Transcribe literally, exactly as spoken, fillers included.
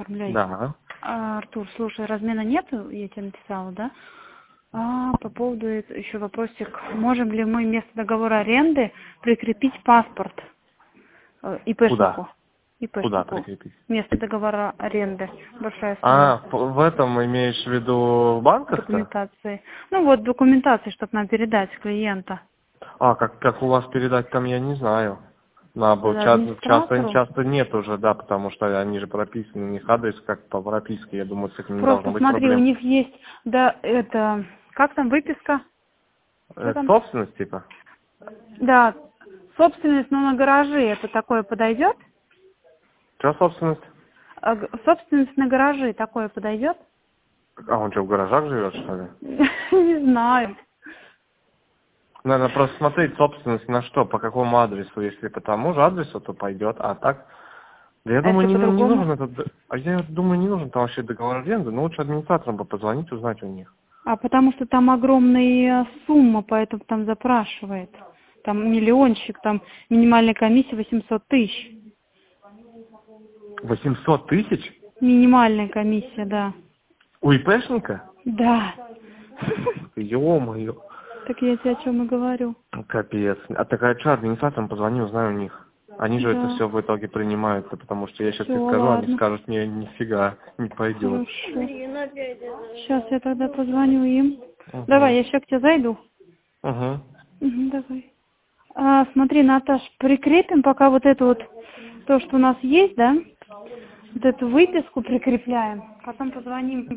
оформлять. Да. А, Артур, слушай, размена нету, я тебе написала, да? А, по поводу это- еще вопросик. Можем ли мы вместо договора аренды прикрепить паспорт э, Куда? ИПшнику? Куда ИПшнику. прикрепить? Вместо договора аренды. Большая сумма. А, в в этом имеешь в виду в банках-то? Документации. Ну вот, документации, чтобы нам передать клиента. А, как, как у вас передать там, я не знаю. На, бо- Это часто, часто, администратору. часто нет уже, да, потому что они же прописаны, у них адрес как по прописке, я думаю, с этим не должно Просто быть смотри, у проблем. них есть, да, это, как там выписка? Что Э, там? собственность, типа? Да, собственность, но на гаражи это такое подойдет? Что собственность? А г- собственность на гаражи такое подойдет? А он что, в гаражах живет, что ли? Не знаю. Надо просто смотреть собственность на что, по какому адресу. Если по тому же адресу, то пойдет. А так, да я А думаю, если не, ну- не по-другому? нужен этот... д- А я думаю, не нужен там вообще договор аренды, но лучше администраторам бы позвонить, узнать у них. А потому что там огромная сумма, поэтому там запрашивает. Там миллиончик, там минимальная комиссия восемьсот тысяч. восемьсот тысяч? Минимальная комиссия, да. У ИПшника? Да. Ё-моё. Так я тебе о чем и говорю. Капец. А такая что, администраторам позвони, узнай у них. Они же это Да. все в итоге принимаются, потому что я сейчас Все, тебе скажу, они ладно. скажут, не, нифига, не пойдет. Хорошо. Сейчас я тогда позвоню им. Давай, Угу. я еще к тебе зайду. Угу. Мгм, давай. А, смотри, Наташ, прикрепим пока вот это вот, то, что у нас есть, да? Вот эту выписку прикрепляем. Потом позвоним